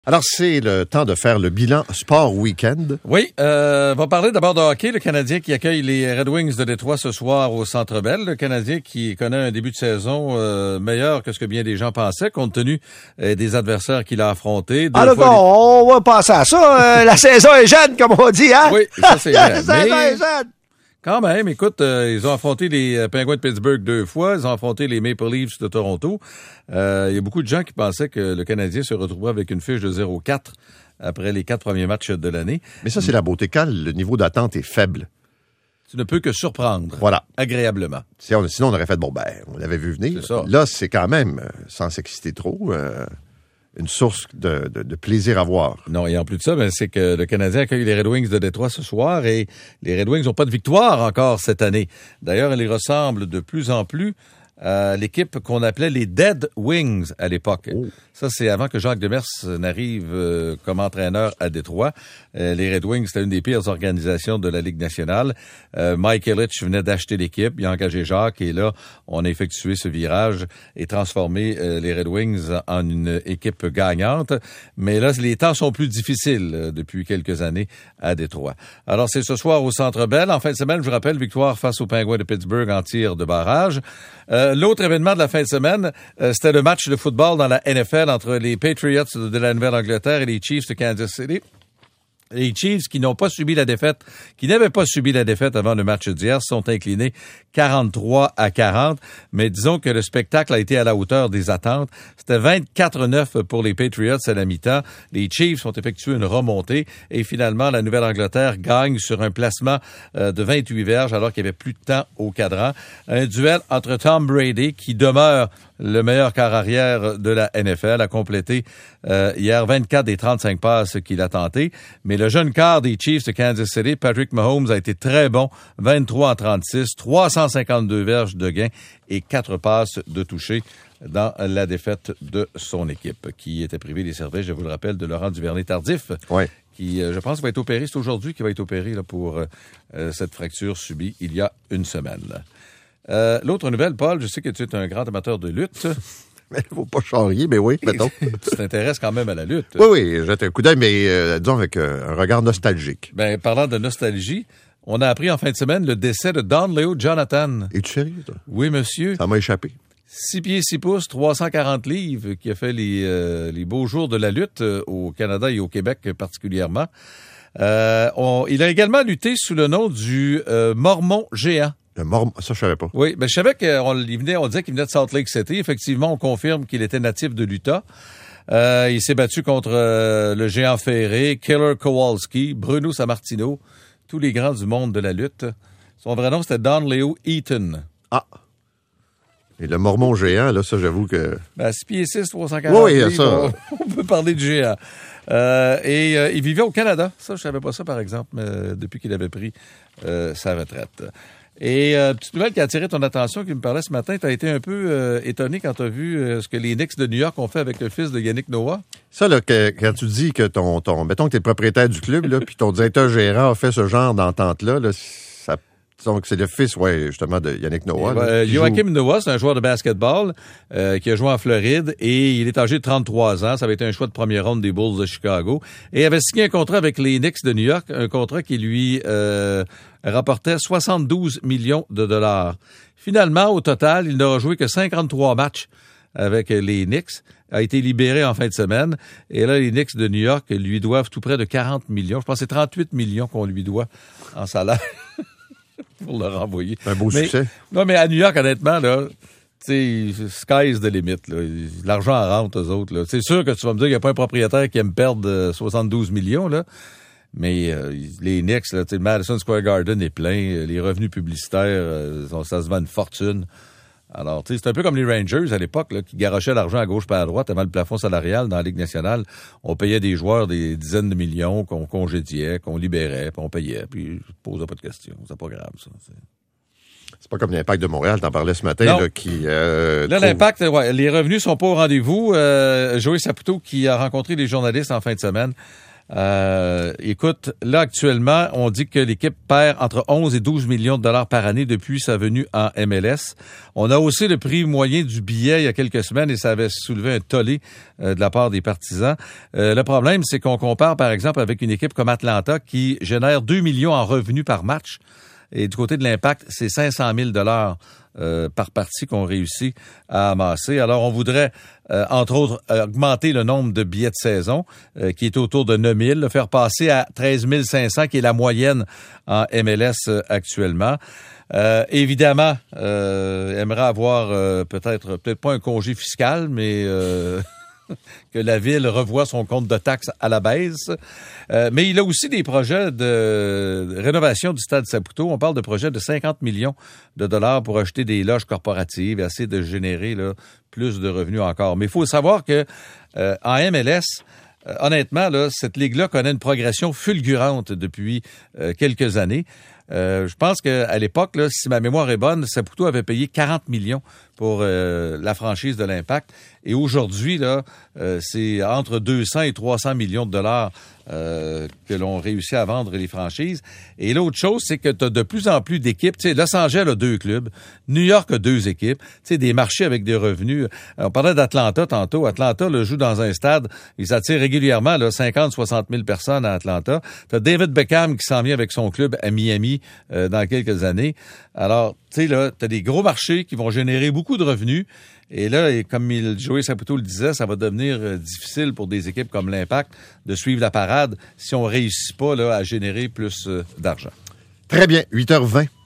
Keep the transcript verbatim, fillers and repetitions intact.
Alors, c'est le temps de faire le bilan Sport Week-end. Oui, euh, on va parler d'abord de hockey. Le Canadien qui accueille les Red Wings de Détroit ce soir au Centre Bell. Le Canadien qui connaît un début de saison euh, meilleur que ce que bien des gens pensaient, compte tenu euh, des adversaires qu'il a affrontés. Ah, là, les... on va passer à ça. Euh, la saison est jeune, comme on dit, hein? Oui, ça c'est vrai. La saison est jeune. Quand même, écoute, euh, ils ont affronté les Penguins de Pittsburgh deux fois, ils ont affronté les Maple Leafs de Toronto. Euh, il y a beaucoup de gens qui pensaient que le Canadien se retrouverait avec une fiche de zéro quatre après les quatre premiers matchs de l'année. Mais ça, c'est la beauté. Quand le niveau d'attente est faible, tu ne peux que surprendre. Voilà. Agréablement. Si on, sinon, on aurait fait, bon, ben, on l'avait vu venir. C'est ça. Là, c'est quand même, sans s'exciter trop, euh, une source de, de, de plaisir à voir. Non, et en plus de ça, ben, c'est que le Canadien accueille les Red Wings de Détroit ce soir et les Red Wings n'ont pas de victoire encore cette année. D'ailleurs, ils ressemblent de plus en plus à l'équipe qu'on appelait les Dead Wings à l'époque. Oh. Ça, c'est avant que Jacques Demers n'arrive euh, comme entraîneur à Détroit. Euh, les Red Wings, c'était une des pires organisations de la Ligue nationale. Euh, Mike Ilitch venait d'acheter l'équipe, il a engagé Jacques, et là, on a effectué ce virage et transformé euh, les Red Wings en une équipe gagnante. Mais là, les temps sont plus difficiles euh, depuis quelques années à Détroit. Alors, c'est ce soir au Centre Bell. En fin de semaine, je vous rappelle, victoire face aux Penguins de Pittsburgh en tir de barrage. Euh, l'autre événement de la fin de semaine, euh, c'était le match de football dans la N F L entre les Patriots de la Nouvelle-Angleterre et les Chiefs de Kansas City. Les Chiefs qui n'ont pas subi la défaite, qui n'avaient pas subi la défaite avant le match d'hier, sont inclinés quarante-trois à quarante. Mais disons que le spectacle a été à la hauteur des attentes. C'était vingt-quatre à neuf pour les Patriots à la mi-temps. Les Chiefs ont effectué une remontée et finalement, la Nouvelle-Angleterre gagne sur un placement euh, de vingt-huit verges alors qu'il n'y avait plus de temps au cadran. Un duel entre Tom Brady, qui demeure le meilleur quart arrière de la N F L, a complété euh, hier vingt-quatre des trente-cinq passes qu'il a tenté. Mais le jeune quart des Chiefs de Kansas City, Patrick Mahomes, a été très bon. vingt-trois en trente-six, trois cent cinquante-deux verges de gain et quatre passes de toucher dans la défaite de son équipe, qui était privée des services, je vous le rappelle, de Laurent Duvernay-Tardif, ouais. qui, euh, je pense, va être opéré. C'est aujourd'hui qu'il va être opéré là, pour euh, cette fracture subie il y a une semaine. Euh, l'autre nouvelle, Paul, je sais que tu es un grand amateur de lutte. Il ne faut pas charrier, mais oui, mettons. Tu t'intéresses quand même à la lutte. Oui, oui, jette un coup d'œil, mais euh, disons avec euh, un regard nostalgique. Ben, parlant de nostalgie, on a appris en fin de semaine le décès de Don Leo Jonathan. Es-tu sérieux, toi? Oui, monsieur. Ça m'a échappé. six pieds six pouces, trois cent quarante livres, qui a fait les, euh, les beaux jours de la lutte euh, au Canada et au Québec particulièrement. Euh, on, il a également lutté sous le nom du euh, Mormon géant. Le Mormon, ça, je savais pas. Oui, ben, je savais qu'on venait, on disait qu'il venait de Salt Lake City. Effectivement, on confirme qu'il était natif de l'Utah. Euh, il s'est battu contre euh, le géant ferré, Killer Kowalski, Bruno Sammartino, tous les grands du monde de la lutte. Son vrai nom, c'était Don Leo Eaton. Ah! Et le Mormon géant, là, ça, j'avoue que... Ben, six pieds six, trois cent quarante oui, livres, ça... on, on peut parler de géant. Euh, et euh, il vivait au Canada. Ça, je savais pas ça, par exemple, mais, euh, depuis qu'il avait pris euh, sa retraite. Et euh, petite nouvelle qui a attiré ton attention, qui me parlait ce matin, tu as été un peu euh, étonné quand tu as vu euh, ce que les Knicks de New York ont fait avec le fils de Yannick Noah. Ça, là, que, quand tu dis que ton, ton mettons que tu es propriétaire du club, là, puis ton directeur gérant a fait ce genre d'entente-là, là, ça, donc c'est le fils, ouais, justement, de Yannick Noah. Là, euh, Joachim joue... Noah, c'est un joueur de basketball euh, qui a joué en Floride et il est âgé de trente-trois ans. Ça avait été un choix de première ronde des Bulls de Chicago. Et il avait signé un contrat avec les Knicks de New York, un contrat qui lui euh, rapportait soixante-douze millions de dollars. Finalement, au total, il n'aura joué que cinquante-trois matchs avec les Knicks, a été libéré en fin de semaine. Et là, les Knicks de New York lui doivent tout près de quarante millions. Je pense que c'est trente-huit millions qu'on lui doit en salaire. Pour le renvoyer. Un beau mais, succès. Non, mais à New York, honnêtement, là, tu sais, sky's the limit, là. L'argent rentre, eux autres, là. C'est sûr que tu vas me dire qu'il n'y a pas un propriétaire qui aime perdre euh, soixante-douze millions, là. Mais euh, les Knicks, là, tu sais, Madison Square Garden est plein. Les revenus publicitaires, euh, ça se vend une fortune. Alors, tu sais, c'est un peu comme les Rangers à l'époque, là, qui garochaient l'argent à gauche pas à droite avant le plafond salarial dans la Ligue nationale. On payait des joueurs des dizaines de millions qu'on congédiait, qu'on libérait, puis on payait, puis je posais pas de questions. C'est pas grave, ça. C'est, c'est pas comme l'Impact de Montréal, t'en parlais ce matin, là, qui... Euh, là, trouve... l'Impact, ouais, les revenus sont pas au rendez-vous. Euh, Joey Saputo, qui a rencontré les journalistes en fin de semaine, Euh, écoute, là, actuellement, on dit que l'équipe perd entre onze et douze millions de dollars par année depuis sa venue en M L S. On a haussé le prix moyen du billet il y a quelques semaines et ça avait soulevé un tollé euh, de la part des partisans. Euh, le problème, c'est qu'on compare, par exemple, avec une équipe comme Atlanta qui génère deux millions en revenus par match. Et du côté de l'Impact, c'est cinq cent mille dollars euh, par partie qu'on réussit à amasser. Alors, on voudrait, euh, entre autres, augmenter le nombre de billets de saison, euh, qui est autour de neuf mille, le faire passer à treize mille cinq cents, qui est la moyenne en M L S euh, actuellement. Euh, évidemment, euh, aimerait avoir euh, peut-être, peut-être pas un congé fiscal, mais... Euh que la Ville revoie son compte de taxes à la baisse. Euh, mais il a aussi des projets de rénovation du Stade Saputo. On parle de projets de cinquante millions de dollars pour acheter des loges corporatives et essayer de générer là, plus de revenus encore. Mais il faut savoir que euh, en M L S, euh, honnêtement, là, cette ligue-là connaît une progression fulgurante depuis euh, quelques années. Euh, je pense qu'à l'époque, là, si ma mémoire est bonne, Saputo avait payé quarante millions pour euh, la franchise de l'Impact. Et aujourd'hui, là, euh, c'est entre deux cents et trois cents millions de dollars euh, que l'on réussit à vendre les franchises. Et l'autre chose, c'est que tu as de plus en plus d'équipes. Tu sais, Los Angeles a deux clubs, New York a deux équipes. Tu sais, des marchés avec des revenus. On parlait d'Atlanta tantôt. Atlanta là, joue dans un stade, ils attirent régulièrement là, cinquante à soixante mille personnes à Atlanta. Tu as David Beckham qui s'en vient avec son club à Miami euh, dans quelques années. Alors, tu sais, là, tu as des gros marchés qui vont générer beaucoup de revenus. Et là, et comme il, Joey Saputo le disait, ça va devenir euh, difficile pour des équipes comme l'Impact de suivre la parade si on réussit pas là, à générer plus euh, d'argent. Très bien, huit heures vingt.